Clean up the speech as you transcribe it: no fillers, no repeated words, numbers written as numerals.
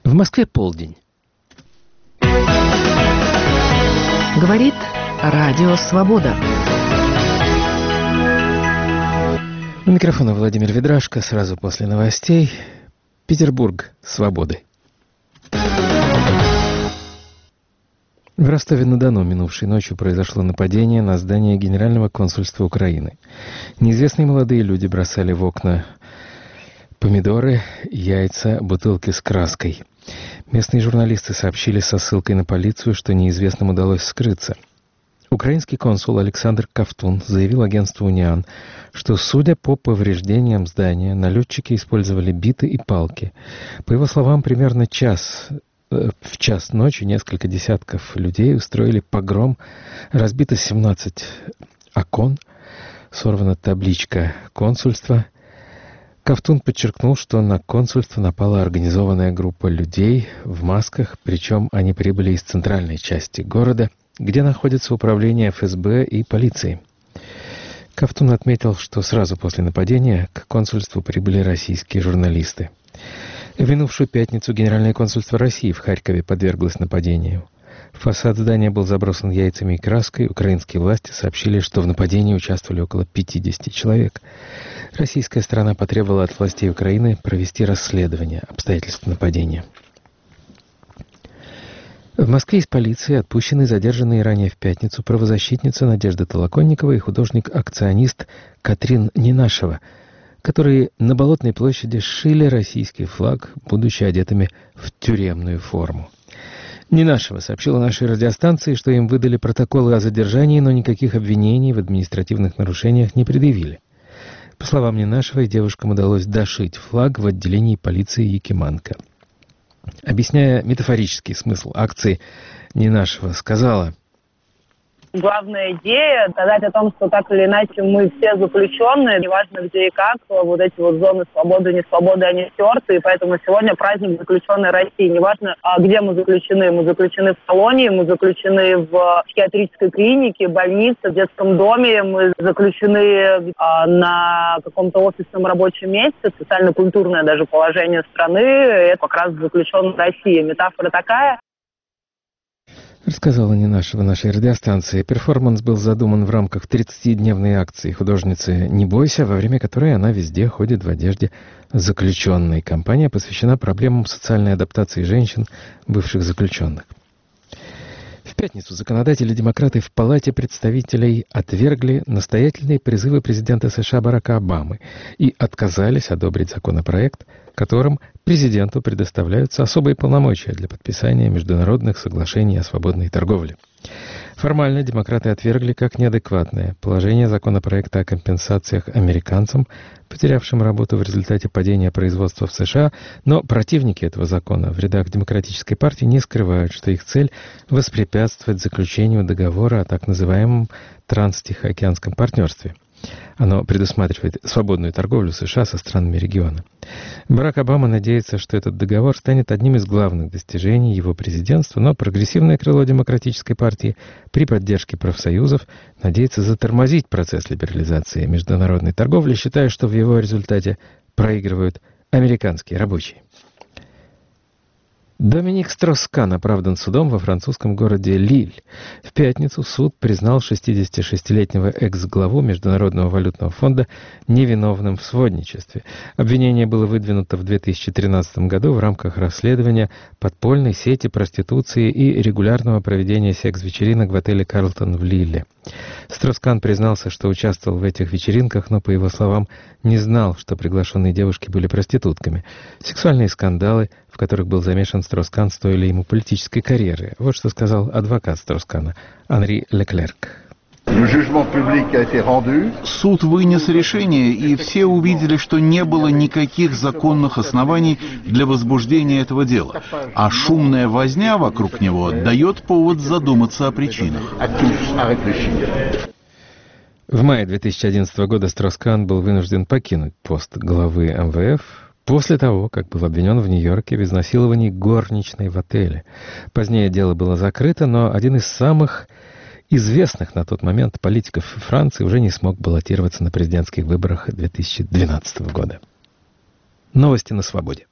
В Москве полдень. Говорит Радио Свобода. У микрофона Владимир Ведрашко. Сразу после новостей. Петербург свободы. В Ростове-на-Дону минувшей ночью произошло нападение на здание Генерального консульства Украины. Неизвестные молодые люди бросали в окна помидоры, яйца, бутылки с краской. Местные журналисты сообщили со ссылкой на полицию, что неизвестным удалось скрыться. Украинский консул Александр Ковтун заявил агентству «Униан», что, судя по повреждениям здания, налетчики использовали биты и палки. По его словам, примерно в час ночи несколько десятков людей устроили погром, разбито 17 окон, сорвана табличка консульства. Ковтун подчеркнул, что на консульство напала организованная группа людей в масках, причем они прибыли из центральной части города, где находится управление ФСБ и полиции. Ковтун отметил, что сразу после нападения к консульству прибыли российские журналисты. В минувшую пятницу Генеральное консульство России в Харькове подверглось нападению. Фасад здания был забросан яйцами и краской. Украинские власти сообщили, что в нападении участвовали около 50 человек. Российская сторона потребовала от властей Украины провести расследование обстоятельств нападения. В Москве из полиции отпущены задержанные ранее в пятницу правозащитница Надежда Толоконникова и художник-акционист Катрин Ненашева, которые на Болотной площади сшили российский флаг, будучи одетыми в тюремную форму. Ненашева сообщила нашей радиостанции, что им выдали протоколы о задержании, но никаких обвинений в административных нарушениях не предъявили. По словам Ненашевой, девушкам удалось дошить флаг в отделении полиции Якиманка. Объясняя метафорический смысл акции, Ненашева сказала: главная идея — сказать о том, что так или иначе мы все заключенные, неважно где и как, вот эти вот зоны свободы, не свободы, они стерты, и поэтому сегодня праздник заключенной России. Неважно, где мы заключены в колонии, мы заключены в психиатрической клинике, больнице, в детском доме, мы заключены на каком-то офисном рабочем месте, социально-культурное даже положение страны, это как раз заключенная Россия. Метафора такая. Рассказала Ненашева нашей радиостанции. Перформанс был задуман в рамках 30-дневной акции художницы «Не бойся», во время которой она везде ходит в одежде заключенной. Компания посвящена проблемам социальной адаптации женщин, бывших заключенных. В пятницу законодатели-демократы в Палате представителей отвергли настоятельные призывы президента США Барака Обамы и отказались одобрить законопроект, которым президенту предоставляются особые полномочия для подписания международных соглашений о свободной торговле. Формально демократы отвергли как неадекватное положение законопроекта о компенсациях американцам, потерявшим работу в результате падения производства в США, но противники этого закона в рядах Демократической партии не скрывают, что их цель — воспрепятствовать заключению договора о так называемом Транстихоокеанском партнерстве. Оно предусматривает свободную торговлю США со странами региона. Барак Обама надеется, что этот договор станет одним из главных достижений его президентства, но прогрессивное крыло Демократической партии при поддержке профсоюзов надеется затормозить процесс либерализации международной торговли, считая, что в его результате проигрывают американские рабочие. Доминик Строскан оправдан судом во французском городе Лиль. В пятницу суд признал 66-летнего экс-главу Международного валютного фонда невиновным в сводничестве. Обвинение было выдвинуто в 2013 году в рамках расследования подпольной сети проституции и регулярного проведения секс-вечеринок в отеле «Карлтон» в Лилле. Строскан признался, что участвовал в этих вечеринках, но, по его словам, не знал, что приглашенные девушки были проститутками. Сексуальные скандалы, в которых был замешан Строскан, стоили ему политической карьеры. Вот что сказал адвокат Строскана Анри Леклерк. Суд вынес решение, и все увидели, что не было никаких законных оснований для возбуждения этого дела. А шумная возня вокруг него дает повод задуматься о причинах. В мае 2011 года Строскан был вынужден покинуть пост главы МВФ после того, как был обвинен в Нью-Йорке в изнасиловании горничной в отеле. Позднее дело было закрыто, но один из самых известных на тот момент политиков Франции уже не смог баллотироваться на президентских выборах 2012 года. Новости на свободе.